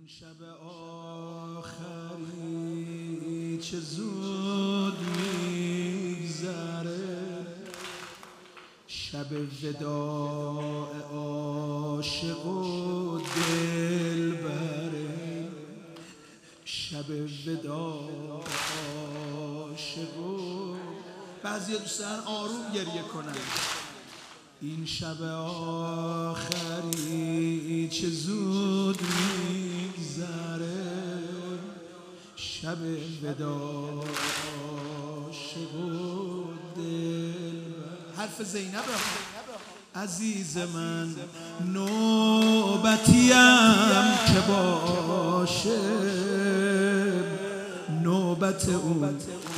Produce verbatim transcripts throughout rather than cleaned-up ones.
این شب آخری چه زود میگذره، شب وداع عاشق و دلبره، شب وداع عاشق و بعضی دوستان آروم گریه کنن. این شب آخری چه زود میگذره، شب وداع عاشق و دلبر. حرف زینب عزیز من نوبتیم که باشه، نوبت اون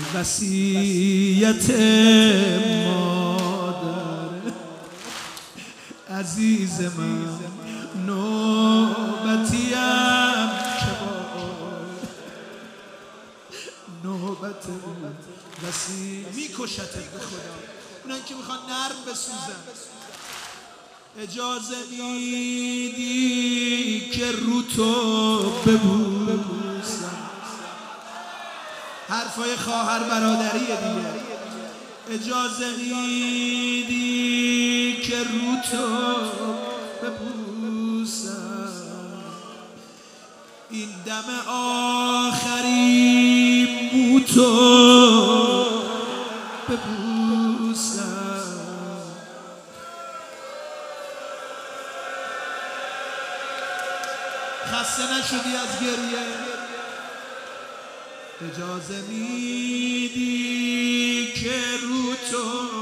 وصیت مادر. عزیز من نوبتیم که باشه، نوبت اون وصیت میکشتت به خدا. اونایی که میخوان نرم بسوزن اجازه میدی که رو تو ببوسم. حرفای خواهر برادریه دیگه. اجازه میدی که رو تو ببوسم، این دم آخری مو تو ببوسم. خسته نشدی از گریه؟ اجازه میدی که رو تو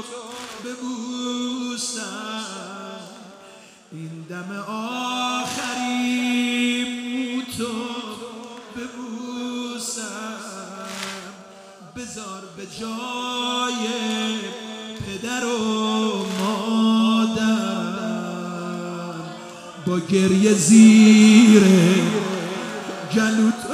ببوسم، این دم آخری مو تو ببوسم. بذار به جای پدر و مادرم با گریه زیر گلو تو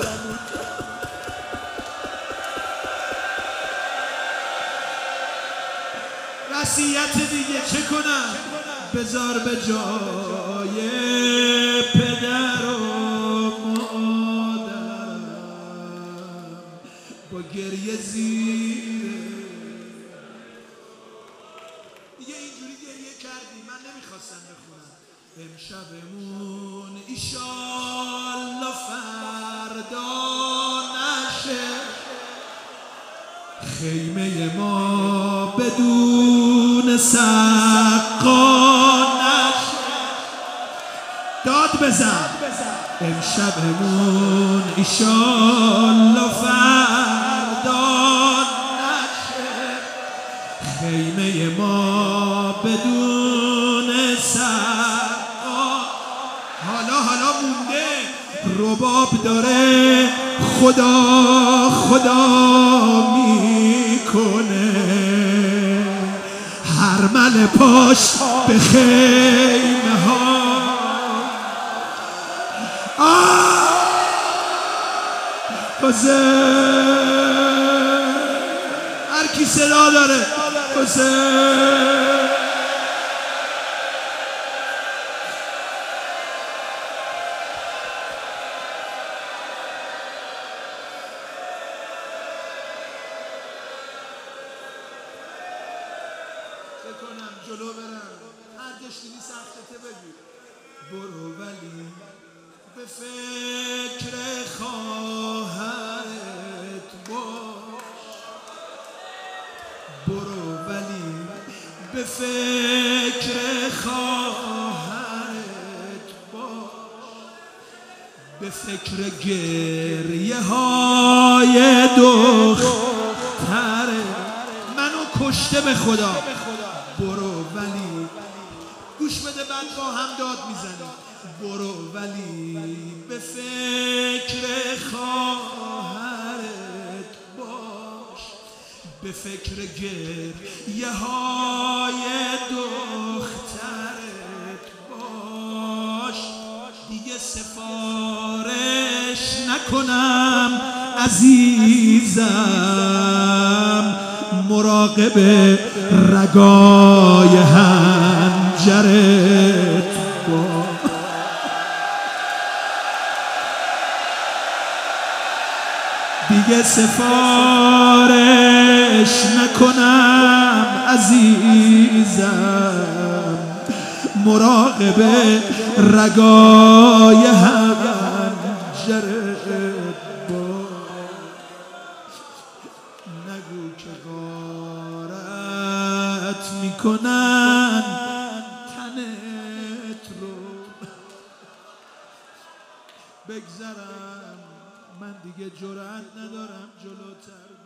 وصیت دیگه چه کنم؟ بذار به جای پدر و مادرم با گریه زیر. دیگه اینجوری گریه کردی، من نمیخواستم بخونم. امشبمون ایشالله فردا نشه، خیمه ما بدون سقا نشه. داد بزن. امشبمون ایشالله فردا نشه، خیمه ما بدون سقا. حالا حالا مونده رباب داره خدا خدا میکنه، هرمل پاش به خیمه ها. حسین هر کی صدا داره حسین. کنم جلو برم، هر جاش دیدی سختته بگو برو، ولی به فکر خواهرت باش. برو ولی به فکر خواهرت باش، به فکر گریه های دختره منو کشته به خدا. برو ولی گوش بده، بعد با هم داد میزنیم. برو ولی به فکر خواهرت باش، به فکر گریه های دخترت باش. دیگه سفارش نکنم عزیزم، مراقب رگای حنجرت باش. دیگه سفارش نکنم عزیزم، مراقب رگای حنجره نگو که غارت میکنن تنت رو. بگذرم من دیگه جرأت ندارم جلوتر